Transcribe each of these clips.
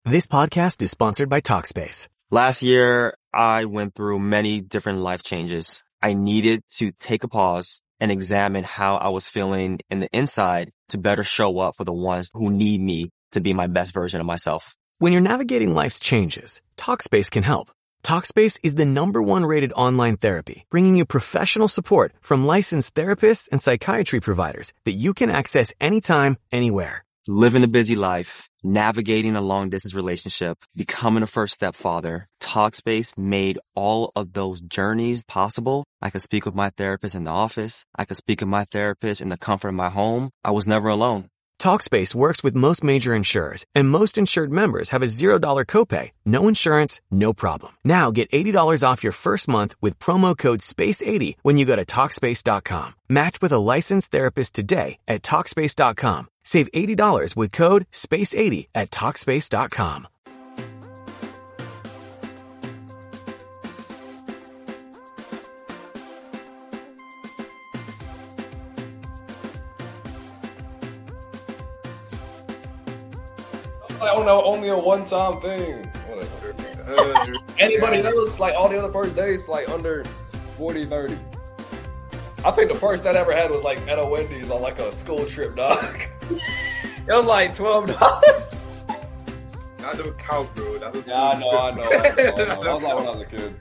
This podcast is sponsored by Talkspace. Last year, I went through many different life changes. I needed to take a pause and examine how I was feeling in the inside to better show up for the ones who need me to be my best version of myself. When you're navigating life's changes, Talkspace can help. Talkspace is the #1 rated online therapy, bringing you professional support from licensed therapists and psychiatry providers that you can access anytime, anywhere. Living a busy life, navigating a long-distance relationship, becoming a first-step father, Talkspace made all of those journeys possible. I could speak with my therapist in the office. I could speak with my therapist in the comfort of my home. I was never alone. Talkspace works with most major insurers, and most insured members have a $0 copay. No insurance, no problem. Now get $80 off your first month with promo code SPACE80 when you go to Talkspace.com. Match with a licensed therapist today at Talkspace.com. Save $80 with code SPACE80 at Talkspace.com. I don't know, only a one-time thing. Whatever. Anybody else, like all the other first dates, like under 40, 30. I think the first I ever had was like at a Wendy's on like a school trip, dog. It was like $12. That don't count, bro. That was I know. I was like when I was a kid.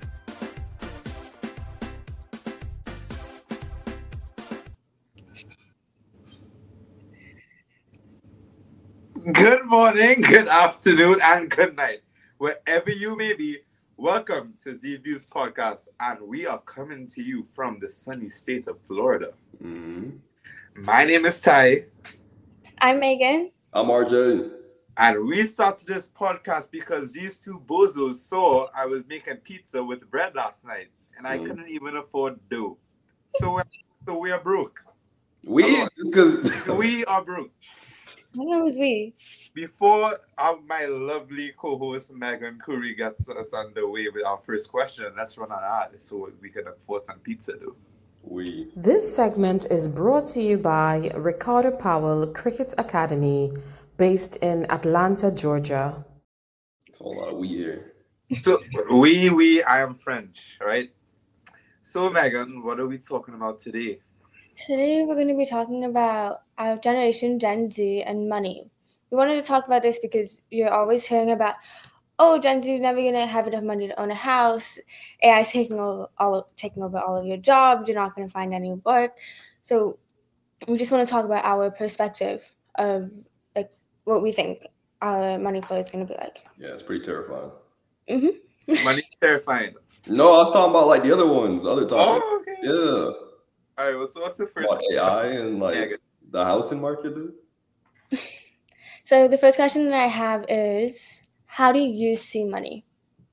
Good morning, good afternoon, and good night. Wherever you may be, welcome to Z Views Podcast, and we are coming to you from the sunny state of Florida. My name is Ty. I'm Megan. I'm RJ. And we started this podcast because these two bozos saw I was making pizza with bread last night, and I couldn't even afford dough. So we are broke. We are broke. What was we? Before my lovely co-host Megan Curry gets us underway with our first question, let's run an ad so we can afford some pizza, though. This segment is brought to you by Ricardo Powell Cricket Academy, based in Atlanta, Georgia. It's a whole lot of we here. So, I am French, right? So, Megan, what are we talking about today? Today we're going to be talking about our generation, Gen Z, and money. We wanted to talk about this because you're always hearing about, Gen Z is never going to have enough money to own a house. AI is taking over all of your jobs. You're not going to find any work. So we just want to talk about our perspective of like what we think our money flow is going to be like. Yeah, it's pretty terrifying. Money's terrifying. No, I was talking about like the other ones, the other topics. Oh, okay. Yeah. All right, what's the first? About AI and like the housing market, dude. So the first question that I have is, how do you see money?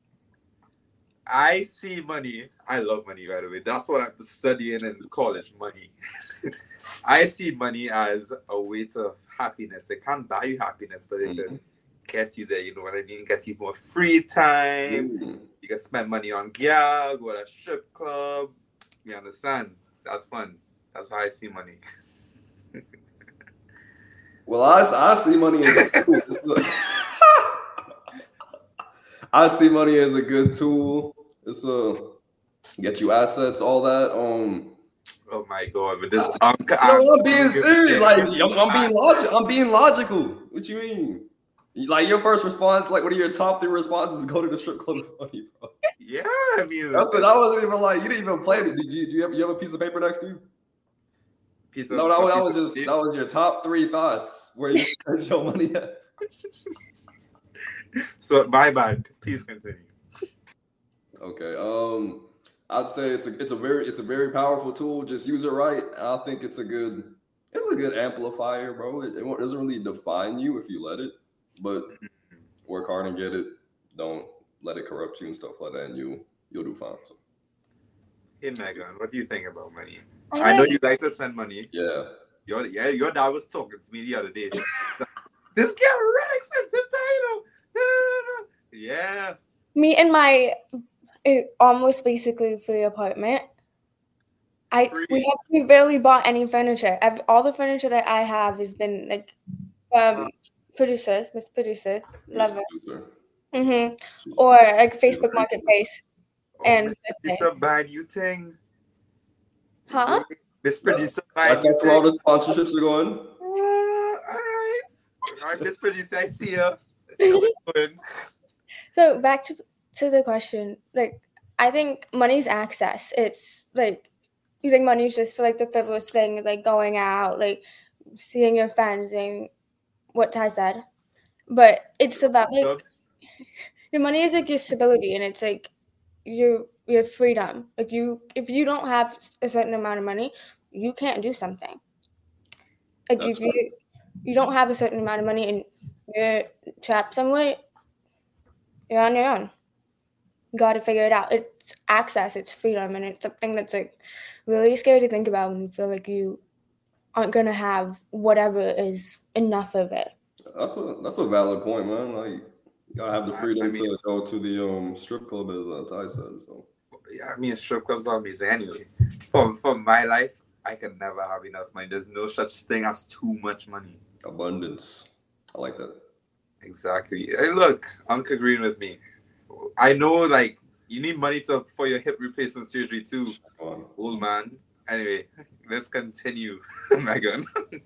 I see money. I love money, by the way. That's what I'm studying in college, money. I see money as a way to happiness. It can't buy you happiness, but it can get you there. You know what I mean? Get you more free time. You can spend money on gear, go to a strip club. You understand? That's fun. That's how I see money. Well, I see money as a tool. I see money as a good tool. It's get you assets, all that. Oh my God! But this, I'm being serious. Like I'm being logical. What you mean? Like your first response, like what are your top 3 responses? Go to the strip club for money, bro. Yeah, I mean, that wasn't even like you didn't even play it. Did you have a piece of paper next to you? That was your top 3 thoughts where you spend your money at. So my bad. Please continue. Okay. I'd say it's a very powerful tool. Just use it right. I think it's a good amplifier, bro. It doesn't really define you if you let it, but work hard and get it. Don't let it corrupt you and stuff like that, and you'll do fine. So. Hey Megan, what do you think about money? I know you like to spend money. Yeah. Your dad was talking to me the other day. This get really expensive, you know. Yeah. Me and my almost basically free apartment. We barely bought any furniture. All the furniture that I have has been like producers, Miss Producer, Yes, love it. producer. Or like Facebook Marketplace. And Miss Producer buying you thing. huh? Miss Producer buying That's where all the sponsorships are going. All right, Miss Producer, I see you. So back to the question, like I think money's access. It's like you think money's just for like the frivolous thing, like going out, like seeing your friends and what Ty said. But it's about like your money is like your stability, and it's like your freedom. Like if you don't have a certain amount of money, you can't do something. Like if you don't have a certain amount of money and you're trapped somewhere, you're on your own. You got to figure it out. It's access, it's freedom, and it's something that's like really scary to think about when you feel like you aren't gonna have whatever is enough of it. That's a valid point, man. Like you gotta have the freedom to go to the strip club, as Ty said. So yeah, I mean strip clubs are amazing anyway. For my life, I can never have enough money. There's no such thing as too much money. Abundance. I like that. Exactly. Hey, look, Uncle agreeing with me. I know, like, you need money for your hip replacement surgery too, old man. Anyway, let's continue, Megan.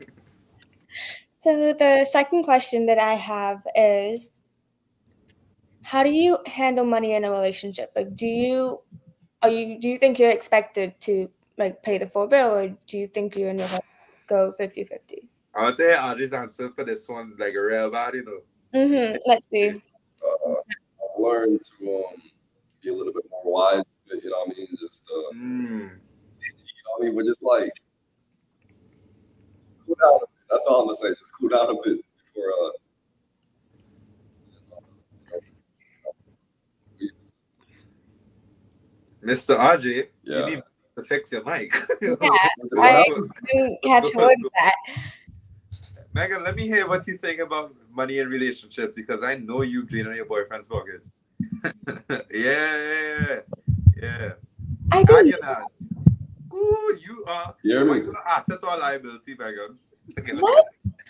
So the second question that I have is, how do you handle money in a relationship? Like, do you think you're expected to like pay the full bill, or do you think you and your husband go 50-50? I would say I'll just answer for this one like a real bad, you know. Let's see. I've learned to be a little bit more wise. You know what I mean? Just you know what I mean? But just like cool down a bit. That's all I'm gonna say. Just cool down a bit before. Mr. RJ, yeah. You need to fix your mic. Yeah, I didn't catch hold of that. Megan, let me hear what you think about money in relationships, because I know you drain on your boyfriend's pockets. yeah. I do. Ooh, you are. Yeah, you are assets or liability, Megan. What?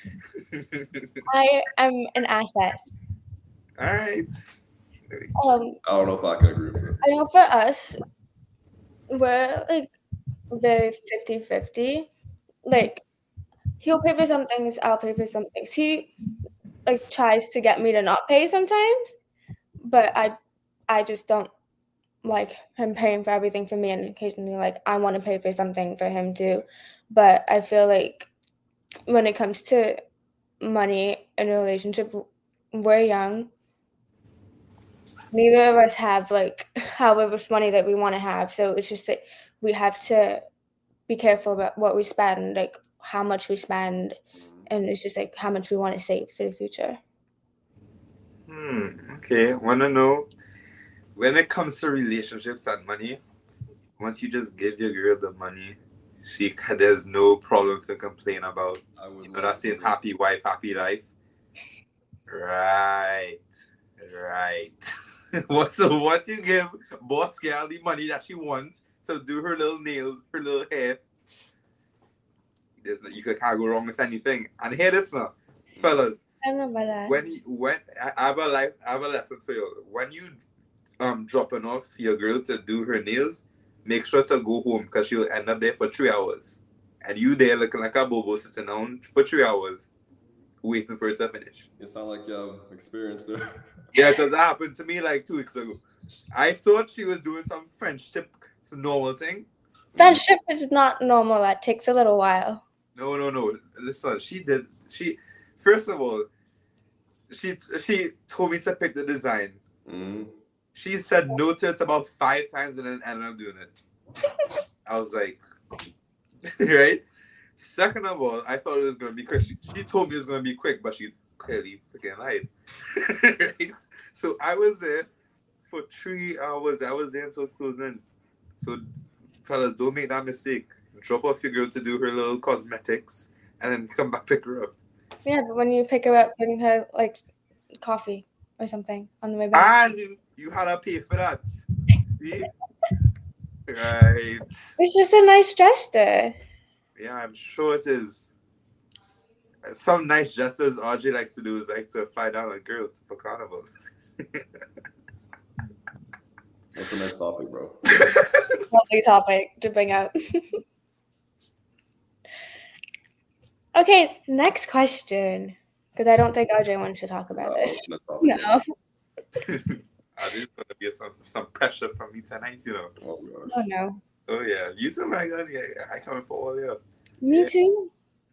I am an asset. All right. I don't know if I can agree with that. I know for us, we're like very 50-50. Like, he'll pay for some things, I'll pay for some things. He like tries to get me to not pay sometimes, but I just don't like him paying for everything for me, and occasionally like I want to pay for something for him too. But I feel like when it comes to money in a relationship, we're young. Neither of us have like however much money that we want to have, so it's just that we have to be careful about what we spend, like how much we spend, and it's just like how much we want to save for the future. Okay, want to know, when it comes to relationships and money, once you just give your girl the money, there's no problem to complain about. You know, that's saying happy wife, happy life. Right. Once you give boss girl the money that she wants to do her little nails, her little hair, you can't go wrong with anything. And hear this now, fellas. I don't know about that. When I have a lesson for you. When you dropping off your girl to do her nails, make sure to go home, because she'll end up there for 3 hours, and you there looking like a bobo sitting down for 3 hours, waiting for it to finish. It sounds like you have experience there. Yeah, because that happened to me like 2 weeks ago. I thought she was doing some French tip, it's a normal thing. French tip is not normal. That takes a little while. No. Listen, first of all, she told me to pick the design. Mm-hmm. She said no to it about 5 times and then ended up doing it. I was like, right? Second of all, I thought it was going to be quick. She told me it was going to be quick, but she clearly freaking lied. Right? So I was there for 3 hours. I was there until closing. So, fellas, don't make that mistake. Drop off your girl to do her little cosmetics and then come back pick her up. Yeah, but when you pick her up, bring her like coffee or something on the way back. And you had to pay for that. See? Right. It's just a nice gesture. Yeah, I'm sure it is. Some nice gestures Audrey likes to do is like to fly down a girl for carnival. That's a nice topic, bro. Lovely topic to bring up. Okay, next question. Because I don't think RJ wants to talk about this. No. There's going to be some pressure from me tonight, you know. Oh, gosh. Oh, no. Oh, yeah. You too, my God. Yeah, I coming for all, yeah. Me too.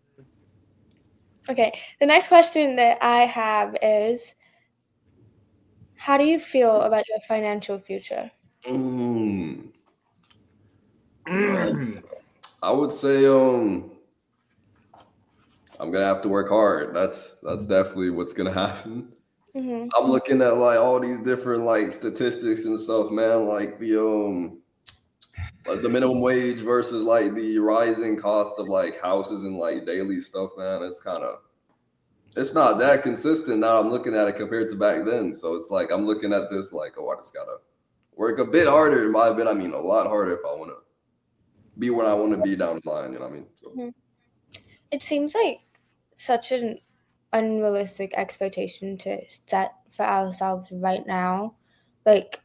Okay, the next question that I have is, how do you feel about your financial future? I would say I'm gonna have to work hard. That's definitely what's gonna happen. Mm-hmm. I'm looking at like all these different like statistics and stuff, man. Like the minimum wage versus like the rising cost of like houses and like daily stuff, man. It's not that consistent now. I'm looking at it compared to back then. So it's like I'm looking at this like, oh, I just gotta work a bit harder. And by a bit, I mean a lot harder if I want to be where I want to be down the line. You know what I mean? So. It seems like such an unrealistic expectation to set for ourselves right now. Like,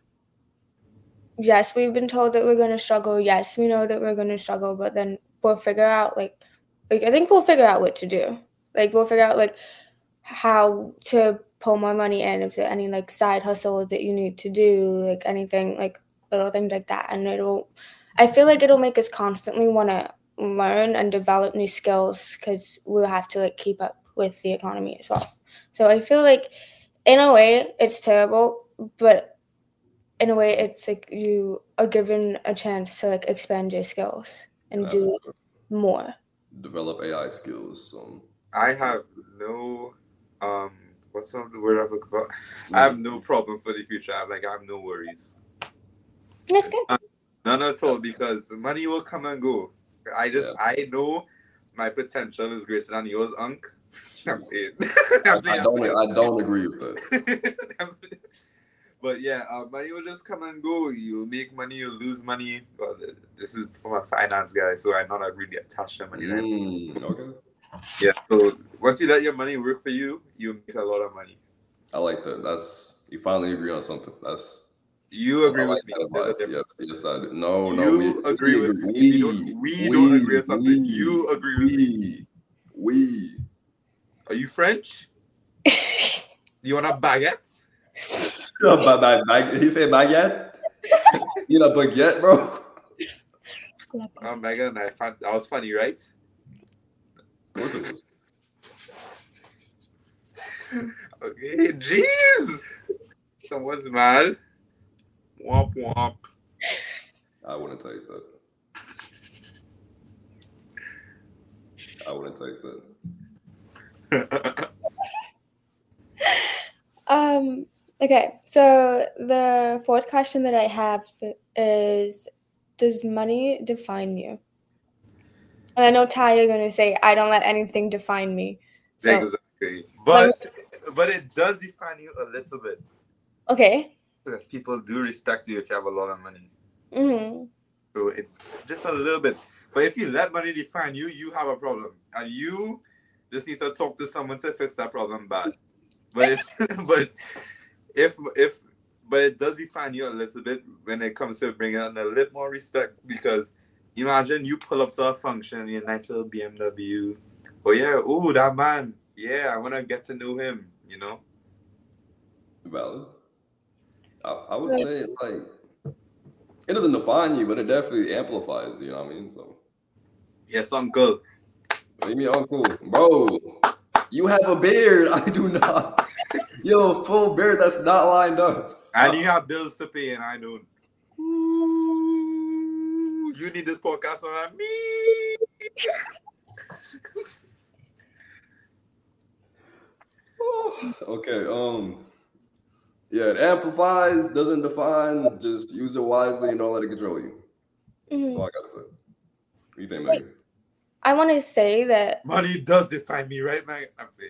yes, we've been told that we're going to struggle. Yes, we know that we're going to struggle, but then we'll figure out I think we'll figure out what to do. Like, we'll figure out like how to pull more money in, if there are any like side hustles that you need to do, like anything, like little things like that. And I feel like it'll make us constantly want to learn and develop new skills because we'll have to like keep up with the economy as well. So I feel like in a way it's terrible, but in a way it's like you are given a chance to like expand your skills and do more. Develop AI skills. I have no what's the word I'm looking for? I have no problem for the future. I have no worries. That's good. None at all, because money will come and go. I know my potential is greater than yours, Unc. I'm saying. I don't agree with that. But yeah, money will just come and go. You'll make money, you'll lose money. Well, this is from a finance guy, so I'm not really attached to money. Okay. Yeah, so once you let your money work for you, you make a lot of money. I like that. You finally agree on something. You agree with me. Yes, I do. No, we agree with me. We don't agree on something. You agree with me. We. Are you French? You want a baguette? He said baguette? You know baguette, bro? Oh, Megan, that was funny, right? Of course it was. Okay, jeez. Someone's mad. Womp womp. I wouldn't take that. Okay, so the fourth question that I have is, does money define you? And I know, Ty, you're going to say, I don't let anything define me. So, exactly. But it does define you a little bit. Okay. Because people do respect you if you have a lot of money. Mm-hmm. So it just a little bit. But if you let money define you, you have a problem. And you just need to talk to someone to fix that problem bad. But but it does define you a little bit when it comes to bringing in a little more respect, because imagine you pull up to a function in your nice little BMW. Oh yeah, that man. Yeah, I want to get to know him, you know? Valid. I would say like it doesn't define you, but it definitely amplifies, you know what I mean? So yes, uncle. What do you mean, uncle? Bro, you have a beard. I do not. You have a full beard that's not lined up. And you have bills to pay, and I don't. Ooh, you need this podcast on me. Okay. Yeah, it amplifies, doesn't define. Just use it wisely and don't let it control you. Mm-hmm. That's all I gotta say. What do you think, Megan? I want to say that money does define me, right, Megan?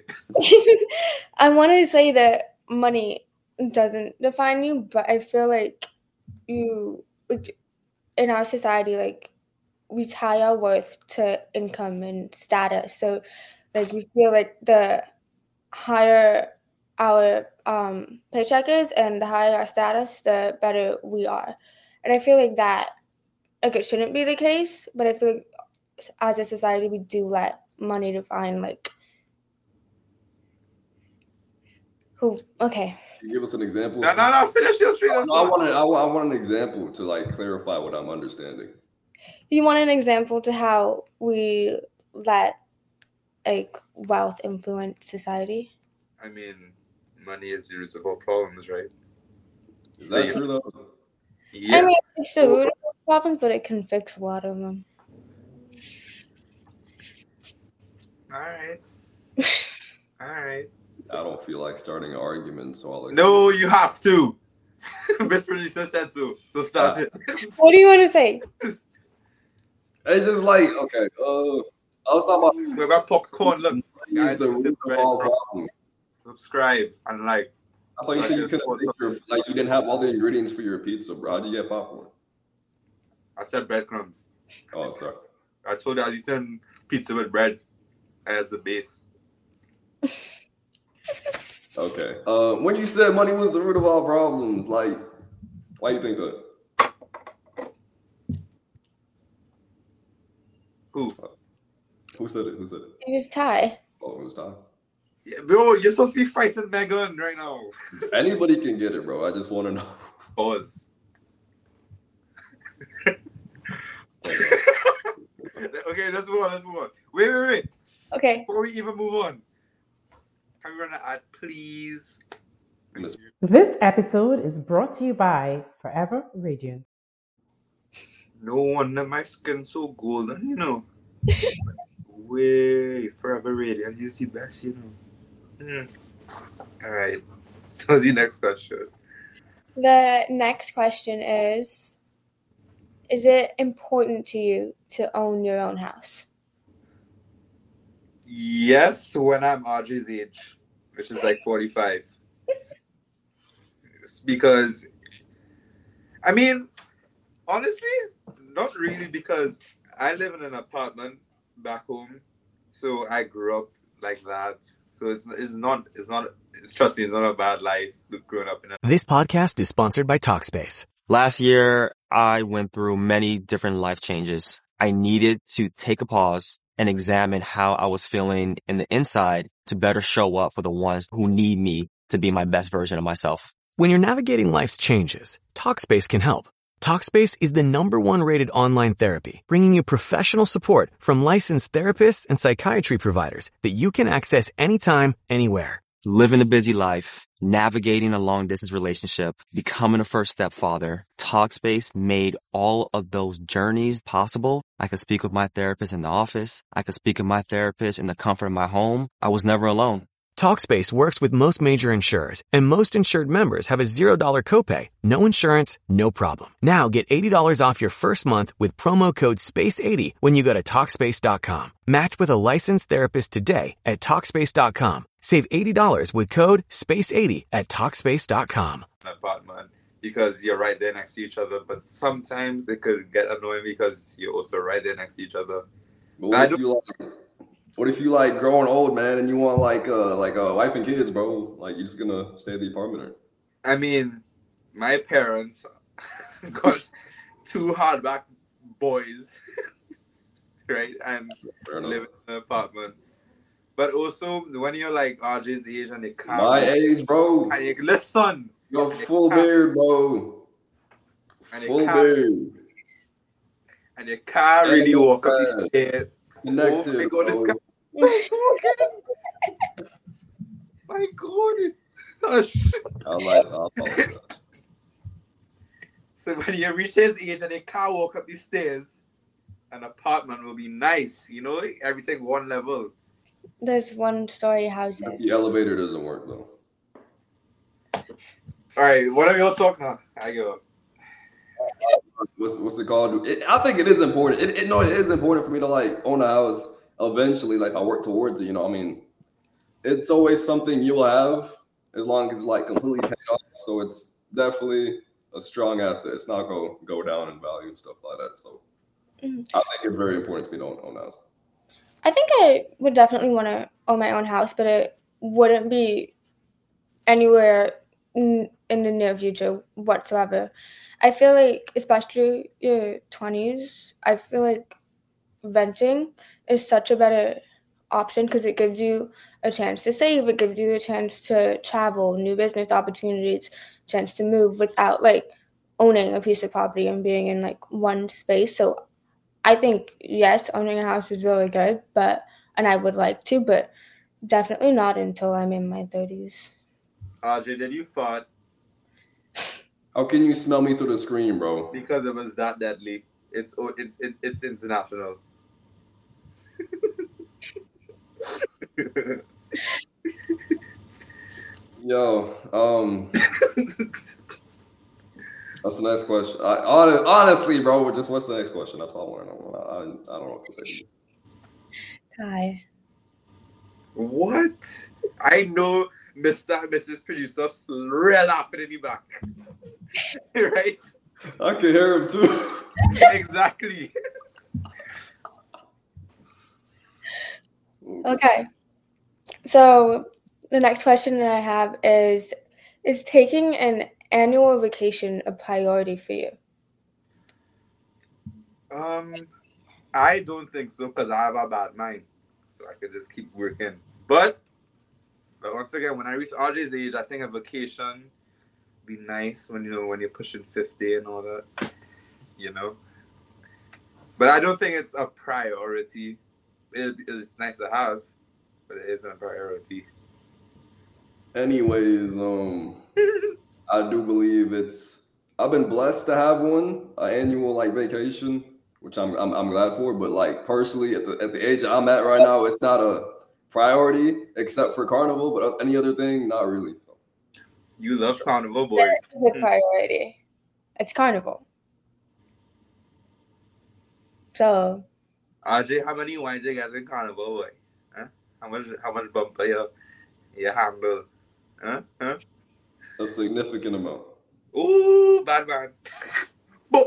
I want to say that money doesn't define you, but I feel like in our society, like we tie our worth to income and status. So like we feel like the higher our paycheck is and the higher our status, the better we are. And I feel like that, like, it shouldn't be the case, but I feel like as a society we do let money define like who. Okay. Can you give us an example? No. Finish your street. No, I want an example to like clarify what I'm understanding. You want an example to how we let like wealth influence society? I mean, money is the root of all problems, right? Is that true though? Yeah. I mean, it's the root of all problems, but it can fix a lot of them. All right. I don't feel like starting an argument, so I'll. No, you have to. Best producer said so. So start it. What do you want to say? It's just like, okay, I was talking about. We got popcorn. Look, guys, the root of all problems. Subscribe and like. I thought you said you couldn't make you didn't have all the ingredients for your pizza, bro. How do you get popcorn? I said breadcrumbs. Oh, sorry. I told you I was eating pizza with bread as the base. Okay. When you said money was the root of all problems, like, why do you think that? Who said it? It was Ty. Oh, it was Ty. Yeah, bro, you're supposed to be fighting Megan right now. Anybody can get it, bro. I just want to know. Pause. Okay, let's move on. Wait. Okay. Before we even move on, can we run an ad, please? This episode is brought to you by Forever Radiant. No wonder my skin's so golden, you know. Way Forever Radiant, you see best, you know. All right. So the next question. The next question is it important to you to own your own house? Yes, when I'm Audrey's age, which is like 45. Because, I mean, honestly, not really, because I live in an apartment back home, so I grew up like that. So it's not trust me, it's not a bad life growing up in it. This podcast is sponsored by Talkspace. Last year, I went through many different life changes. I needed to take a pause and examine how I was feeling in the inside to better show up for the ones who need me to be my best version of myself. When you're navigating life's changes, Talkspace can help. Talkspace is the #1 rated online therapy, bringing you professional support from licensed therapists and psychiatry providers that you can access anytime, anywhere. Living a busy life, navigating a long-distance relationship, becoming a first-step father, Talkspace made all of those journeys possible. I could speak with my therapist in the office. I could speak with my therapist in the comfort of my home. I was never alone. Talkspace works with most major insurers, and most insured members have a $0 copay. No insurance, no problem. Now get $80 off your first month with promo code SPACE80 when you go to Talkspace.com. Match with a licensed therapist today at Talkspace.com. Save $80 with code SPACE80 at Talkspace.com. Apartment, because you're right there next to each other, but sometimes it could get annoying because you're also right there next to each other. What if you like growing old, man, and you want like a wife and kids, bro? Like, you're just gonna stay at the apartment? I mean, my parents got 2 hardback boys, right, and live in an apartment. But also, when you're like RJ's age and they can't... My age, bro. And you, listen. You're full beard, bro. Full beard. And you can't really walk up the stairs. Connected, oh my God, this guy. My God. I So when you reach his age and you can't walk up the stairs, an apartment will be nice, you know? Everything one level. There's 1-story houses. The elevator doesn't work, though. All right, what are y'all talking about? I give up. What's it called? I think it is important. It is important for me to like own a house eventually. Like, I work towards it. You know, I mean, it's always something you'll have as long as it's like completely paid off. So it's definitely a strong asset. It's not gonna go down in value and stuff like that. So I think it's very important to me to own a house. I think I would definitely want to own my own house, but it wouldn't be anywhere in the near future whatsoever. I feel like, especially your 20s, I feel like renting is such a better option because it gives you a chance to save, it gives you a chance to travel, new business opportunities, chance to move without like owning a piece of property and being in like one space. So I think yes, owning a house is really good, and I would like to, but definitely not until I'm in my 30s. RJ, did you fart? How can you smell me through the screen, bro? Because it was that deadly. It's international. Yo, that's the next question. Honestly, bro, just what's the next question? That's all I want to know. I don't know what to say to you. Hi. What? I know Mr. and Mrs. Producer real laughing in the back. Right? I can hear him too. Exactly. Okay. So the next question that I have is taking an annual vacation a priority for you? I don't think so because I have a bad mind. So I could just keep working. But once again, when I reach RJ's age, I think a vacation be nice when you're pushing 50 and all that. But I don't think it's a priority. It's nice to have, but it isn't a priority. Anyways, I do believe I've been blessed to have an annual like vacation, which I'm glad for. But like personally, at the age I'm at right now, it's not a priority except for Carnival. But any other thing, not really. So. You love Carnival, boy. It's a priority. It's Carnival. So. RJ, how many wines you guys in Carnival, boy? Huh? How much bumper you handle? Huh? A significant amount. Ooh, bad man. But.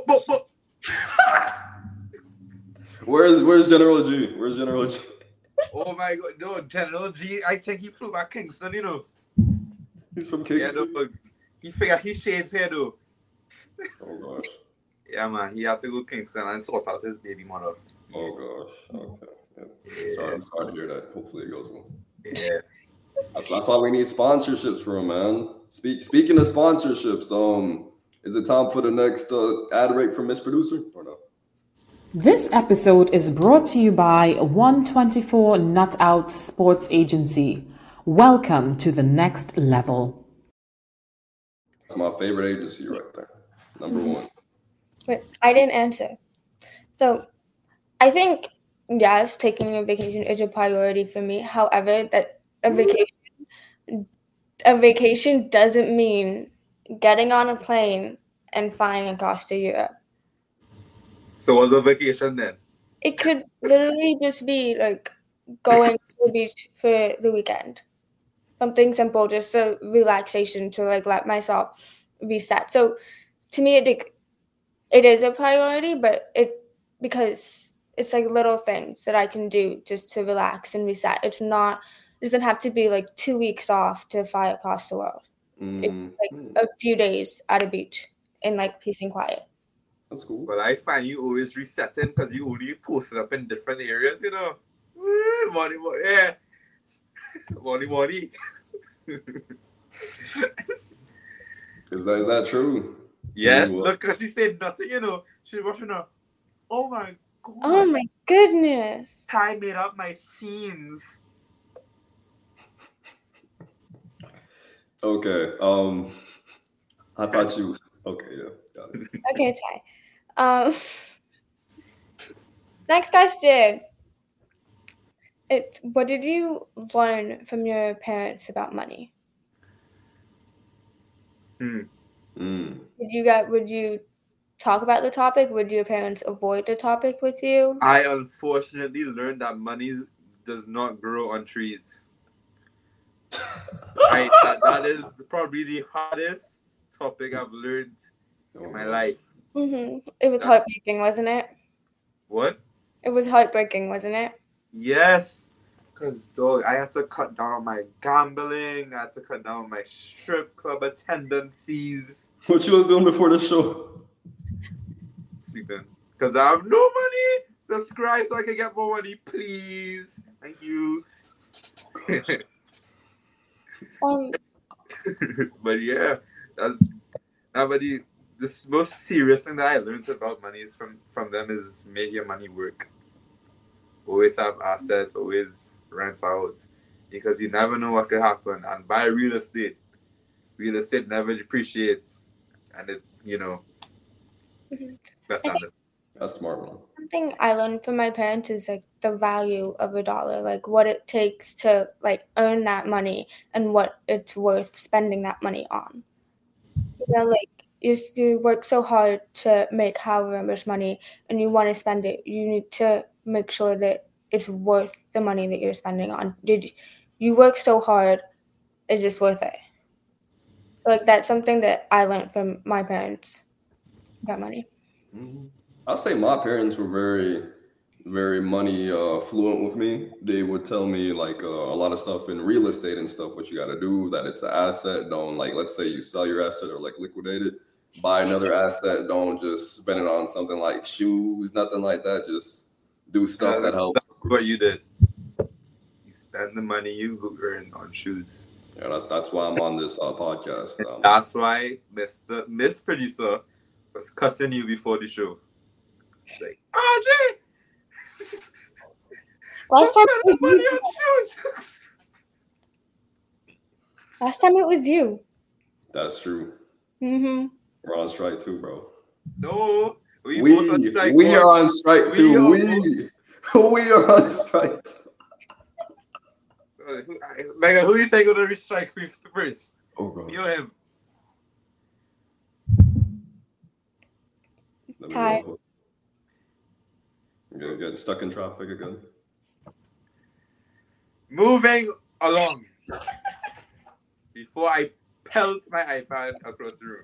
Where's General G? Where's General G? Oh my God, no, General G. I think he flew back Kingston, He's from Kingston. Yeah, he figured he shades here though. Oh gosh. Yeah, man, he had to go to Kingston and sort out his baby mother. Oh gosh. Okay. Yeah. I'm sorry to hear that. Hopefully it goes well. Yeah. That's why we need sponsorships for him, man. Speaking of sponsorships, is it time for the next ad break from Miss Producer or no? This episode is brought to you by 124 Nut Out Sports Agency. Welcome to the next level. That's my favorite agency right there. Number one. Wait, I didn't answer. So, I think, yes, taking a vacation is a priority for me. However, that a vacation doesn't mean getting on a plane and flying across to Europe. So what's a vacation then? It could literally just be like going to the beach for the weekend. Something simple, just a relaxation to like let myself reset. So to me, it is a priority, but because it's like little things that I can do just to relax and reset. It doesn't have to be like 2 weeks off to fly across the world. It's like a few days at a beach in like peace and quiet. That's cool. Well, I find you always resetting because you only posted up in different areas, Money, yeah. Money. Is that true? Yes, look, because she said nothing, She's rushing her. Oh my God. Oh my goodness. Ty made up my scenes. Okay. I thought you. Okay, yeah, got it. Okay, Ty. Next question. What did you learn from your parents about money? Would you talk about the topic? Would your parents avoid the topic with you? I unfortunately learned that money does not grow on trees. That is probably the hardest topic I've learned in my life. Mm-hmm. It was heartbreaking, wasn't it? What? It was heartbreaking, wasn't it? Yes. Because, dog, I had to cut down my gambling. I had to cut down my strip club attendances. What you was doing before the show? Sleeping. Because I have no money. Subscribe so I can get more money, please. Thank you. But yeah, that's nobody. The most serious thing that I learned about money is from them is make your money work. Always have assets, always rent out, because you never know what could happen. And buy real estate never depreciates, and it's That's smart, man. Something I learned from my parents is like the value of a dollar, like what it takes to like earn that money and what it's worth spending that money on. Like you work so hard to make however much money and you want to spend it, you need to make sure that it's worth the money that you're spending on. Did you work so hard? Is this worth it? So like that's something that I learned from my parents about money. Mm-hmm. I'll say my parents were very, very money fluent with me. They would tell me like a lot of stuff in real estate and stuff, what you got to do, that it's an asset. Don't like, let's say you sell your asset or like liquidate it, buy another asset. Don't just spend it on something like shoes, nothing like that. Just do stuff that helps. That's what you did. You spend the money you earn on shoes. Yeah, that's why I'm on this podcast. That's why Miss Producer was cussing you before the show. Like, RJ! Last time it was you. That's true. Mm-hmm. We're on strike too, bro. No, we are on strike too. We are on strike. Megan, who you think gonna strike first? Oh god. You or him? Ty. You're getting stuck in traffic again. Moving along. Before I pelt my iPad across the room.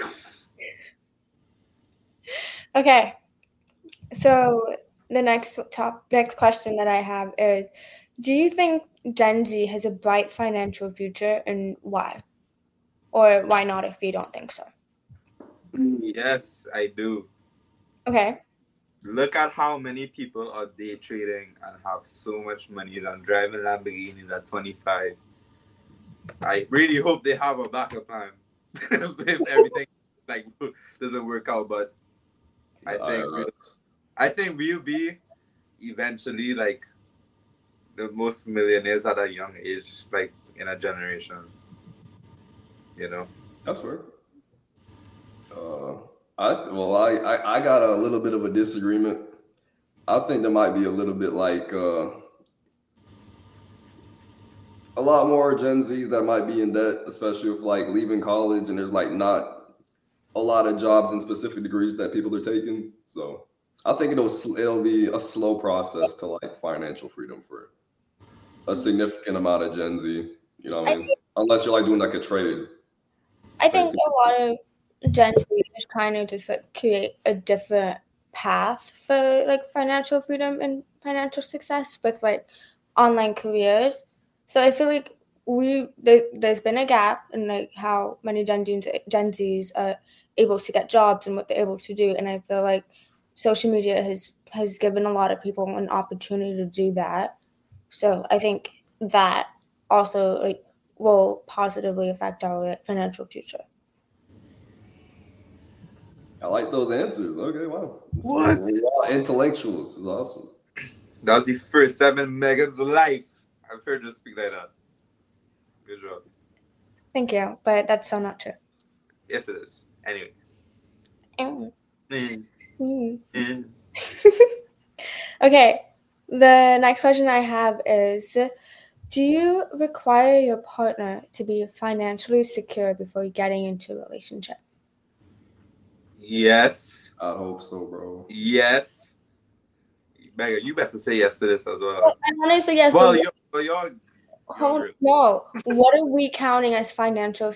Okay. So the next question that I have is, do you think Gen Z has a bright financial future, and why? Or why not if you don't think so? Yes, I do. Okay. Look at how many people are day trading and have so much money and driving Lamborghinis at 25. I really hope they have a backup plan if everything like doesn't work out. But I think we'll be eventually like the most millionaires at a young age, like in a generation. That's fair. I got a little bit of a disagreement. I think there might be a little bit like a lot more Gen Zs that might be in debt, especially with like leaving college and there's like not a lot of jobs in specific degrees that people are taking. So I think it'll be a slow process to like financial freedom for a significant amount of Gen Z. You know what I mean? Unless you're like doing like a trade. I think a lot of Gen Z is trying to just like create a different path for like financial freedom and financial success with like online careers. So I feel like there's been a gap in like how many Gen Zs are able to get jobs and what they're able to do, and I feel like social media has given a lot of people an opportunity to do that. So I think that also like will positively affect our financial future. I like those answers. Okay, wow. What? Intellectuals is awesome. That was the first 7 Megan's life. I've heard her speak like that. Good job. Thank you, but that's so not true. Yes, it is. Anyway. Okay, the next question I have is, do you require your partner to be financially secure before getting into a relationship? Yes. I hope so, bro. Yes. Megan, you better say yes to this as well. I want to say yes. Well, no. What are we counting as financially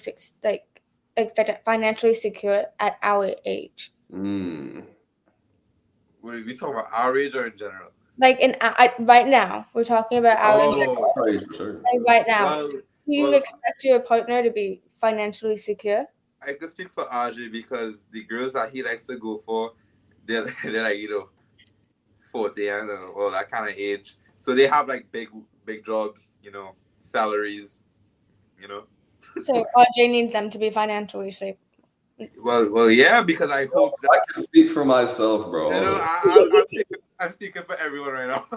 secure at our age? What are we talking about? Our age or in general? Like right now, we're talking about Oh, Right, for sure. like right now. well, Do you well, expect your partner to be financially secure? I can speak for Ajay because the girls that he likes to go for, they're like 40 and all that kind of age, so they have like big jobs, salaries, So RJ needs them to be financially safe. Well, yeah, because I hope that I can speak for myself, bro. I'm speaking for everyone right now.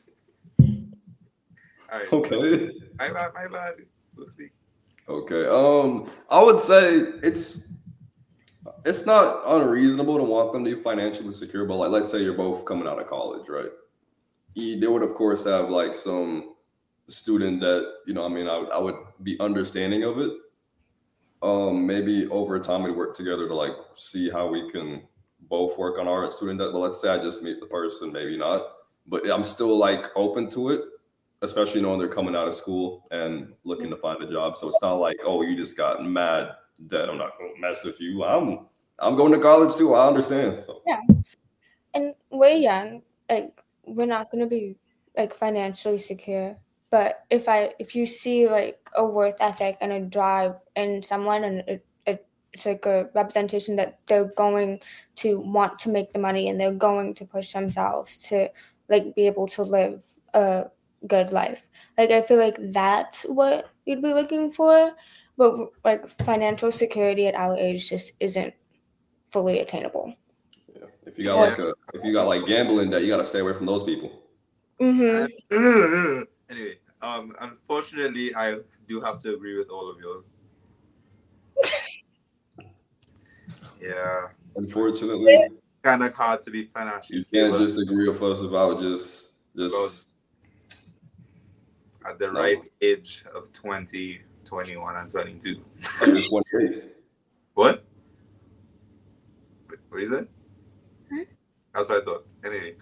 All right. Okay. My bad. We'll speak. Okay. I would say it's not unreasonable to want them to be financially secure, but like let's say you're both coming out of college, right? They would of course have like some student debt, I would be understanding of it. Maybe over time we work together to like see how we can both work on our student debt. But let's say I just meet the person, maybe not. But I'm still like open to it, especially knowing they're coming out of school and looking to find a job. So it's not like, oh, you just got mad debt, I'm not gonna mess with you. I'm going to college too. I understand. So yeah. And we're young, like we're not gonna be like financially secure. But if you see like a work ethic and a drive in someone, and it's like a representation that they're going to want to make the money and they're going to push themselves to like be able to live a good life. Like I feel like that's what you'd be looking for. But like financial security at our age just isn't fully attainable. yeah, if you got like gambling debt, you got to stay away from those people. Mm-hmm. Anyway, unfortunately, I do have to agree with all of you. Yeah. Unfortunately, kind of hard to be financially you can't stable just agree with us about just at the right age of 20, 21, and 22. Just 28. What? What is it? That's what I thought. Anyway.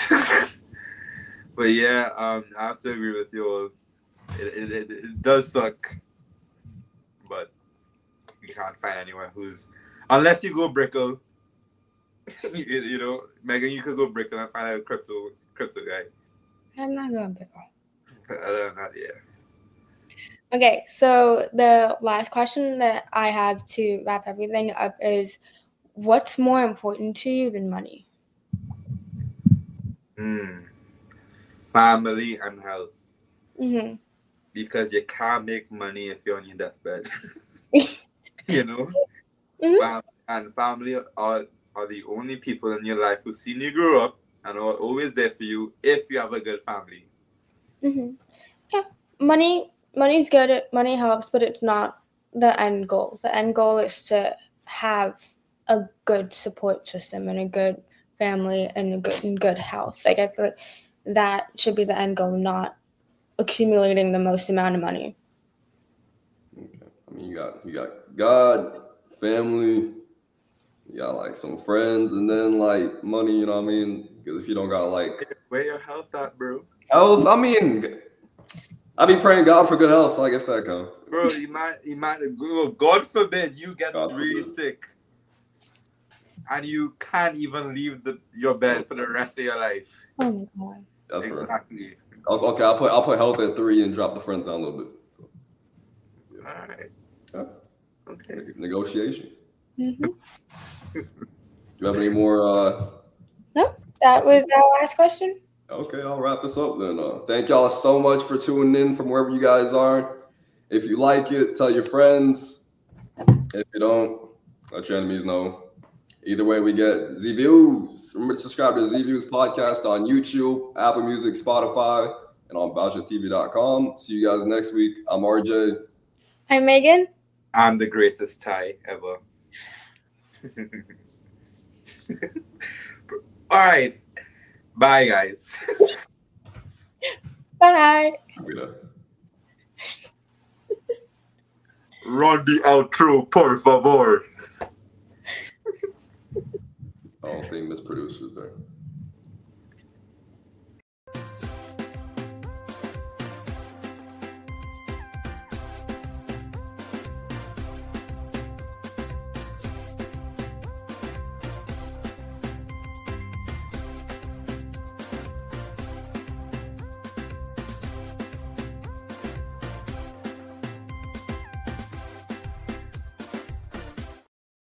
But yeah, I have to agree with you all. It does suck. But you can't find anyone who's... Unless you go Brickle. Megan, you could go Brickle and find a crypto guy. I'm not going Brickle. Other than that, yeah. Okay, so the last question that I have to wrap everything up is, what's more important to you than money? Family and health. Mm-hmm. Because you can't make money if you're on your deathbed. Mm-hmm. And family are the only people in your life who've seen you grow up and are always there for you if you have a good family. Mm-hmm. Yeah, money's good. Money helps, but it's not the end goal. The end goal is to have a good support system and a good family and good health. Like I feel like that should be the end goal, not accumulating the most amount of money. Okay. I mean, you got God, family, you got like some friends, and then like money. You know what I mean? Because if you don't got like where your health at, bro? Health. I mean, I be praying God for good health, so I guess that counts. Bro, you might. God forbid you get really sick, and you can't even leave your bed for the rest of your life. Oh my God. That's exactly. Right. Okay, I'll put health at 3 and drop the friends down a little bit. So, yeah. All right. Yeah. Okay. Negotiation. Mm-hmm. Do you have any more? No, that was our last question. Okay, I'll wrap this up then. Thank y'all so much for tuning in from wherever you guys are. If you like it, tell your friends. If you don't, let your enemies know. Either way, we get Z Views. Remember to subscribe to Z Views podcast on YouTube, Apple Music, Spotify, and on BoucherTV.com. See you guys next week. I'm RJ. I'm Megan. I'm the greatest Thai ever. All right. Bye, guys. Bye. Run the outro, por favor. I don't think Miss Producer's there.